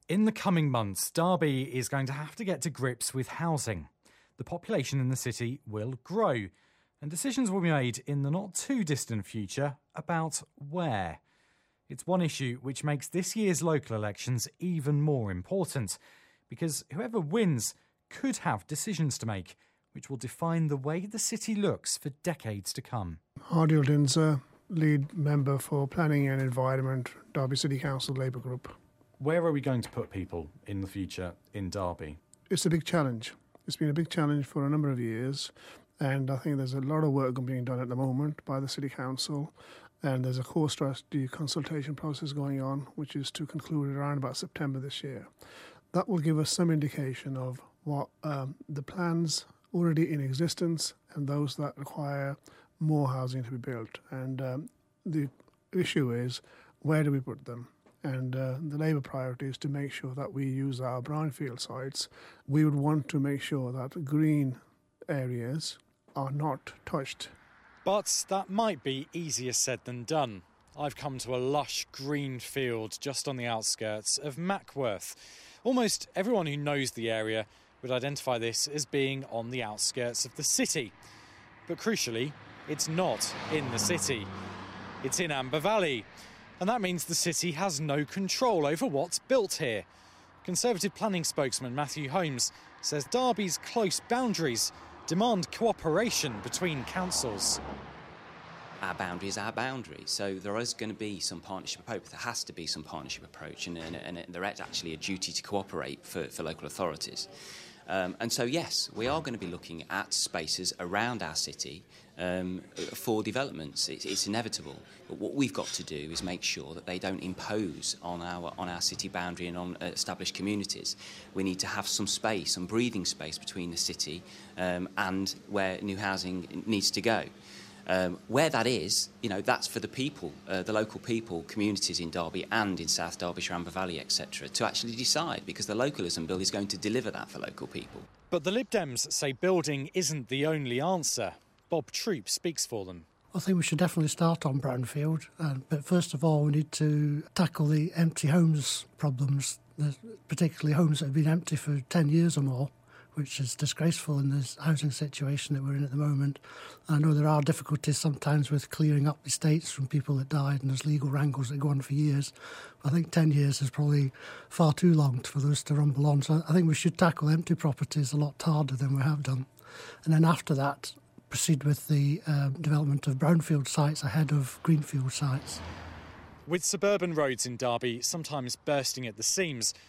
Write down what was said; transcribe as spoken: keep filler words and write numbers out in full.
In the coming months, Derby is going to have to get to grips with housing. The population in the city will grow, and decisions will be made in the not too distant future about where. It's one issue which makes this year's local elections even more important, because whoever wins could have decisions to make which will define the way the city looks for decades to come. Hardy Dinser, lead member for Planning and Environment, Derby City Council Labour Group. Where are we going to put people in the future in Derby? It's a big challenge. It's been a big challenge for a number of years, and I think there's a lot of work being done at the moment by the City Council, and there's a core strategy consultation process going on, which is to conclude around about September this year. That will give us some indication of what um, the plans already in existence and those that require more housing to be built. And um, the issue is, where do we put them? And uh, the Labour priority is to make sure that we use our brownfield sites. We would want to make sure that green areas are not touched. But that might be easier said than done. I've come to a lush green field just on the outskirts of Mackworth. Almost everyone who knows the area would identify this as being on the outskirts of the city. But crucially, it's not in the city. It's in Amber Valley. And that means the city has no control over what's built here. Conservative planning spokesman Matthew Holmes says Derby's close boundaries demand cooperation between councils. Our boundary is our boundary, so there is going to be some partnership approach. There has to be some partnership approach, and, and, and there is actually a duty to cooperate for, for local authorities. Um, and so, yes, we are going to be looking at spaces around our city um, for developments. It's, it's inevitable. But what we've got to do is make sure that they don't impose on our on our city boundary and on established communities. We need to have some space, some breathing space between the city um, and where new housing needs to go. Um, where that is, you know, that's for the people, uh, the local people, communities in Derby and in South Derbyshire, Amber Valley, et cetera, to actually decide, because the localism bill is going to deliver that for local people. But the Lib Dems say building isn't the only answer. Bob Troop speaks for them. I think we should definitely start on brownfield, uh, but first of all we need to tackle the empty homes problems, particularly homes that have been empty for ten years or more, which is disgraceful in this housing situation that we're in at the moment. I know there are difficulties sometimes with clearing up estates from people that died, and there's legal wrangles that go on for years. But I think ten years is probably far too long for those to rumble on. So I think we should tackle empty properties a lot harder than we have done. And then after that, proceed with the uh, development of brownfield sites ahead of greenfield sites. With suburban roads in Derby sometimes bursting at the seams,